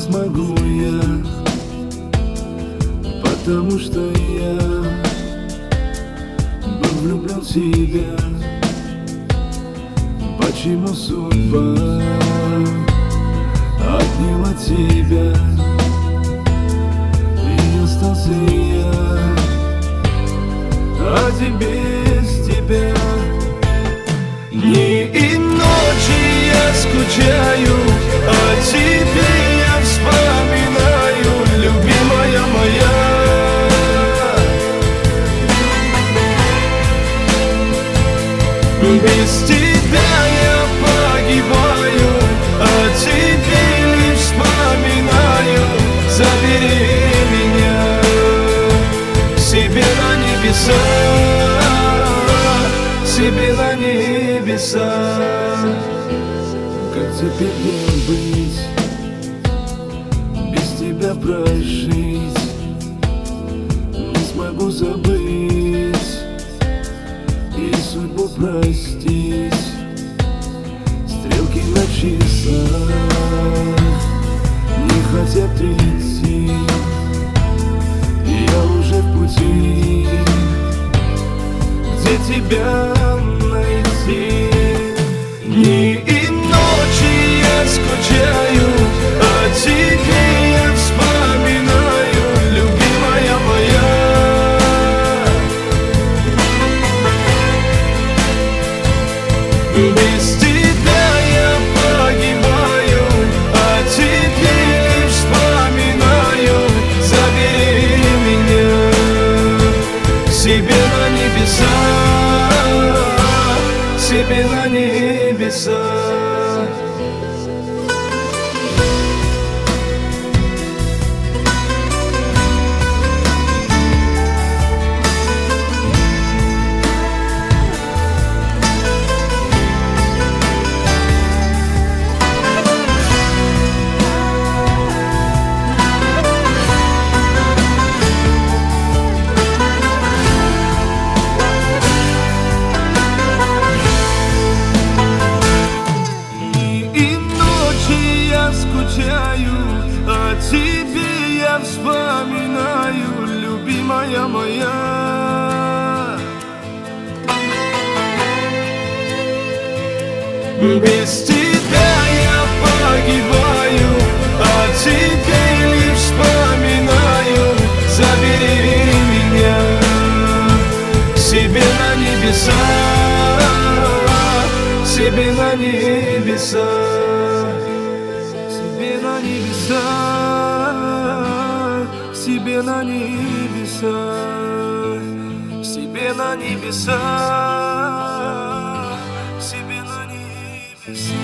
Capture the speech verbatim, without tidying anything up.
смогу я, потому что я был влюблен в себя. Почему судьба отняла тебя, и остался я один без тебя. Дни и ночи я скучаю, а тебе я вспоминаю, любимая моя. Без тебя я погибаю, а тебе лишь вспоминаю. Забери меня к себе на небеса, себе на небеса. Как теперь мне быть, без тебя прожить? Не смогу забыть и судьбу простить. Стрелки на часах не хотят идти, я уже в пути, где тебя найти. Дни и ночи я скучаю, а тебе я вспоминаю, любимая моя. Без тебя я погибаю, а тебе лишь вспоминаю. Забери меня к себе на небеса, себе на небеса. А тебе я вспоминаю, любимая моя. Без тебя я погибаю, а тебе лишь вспоминаю. Забери меня к себе на небеса, себе на небеса. Себе на небеса, себе на небеса, себе на небеса, себе на небеса.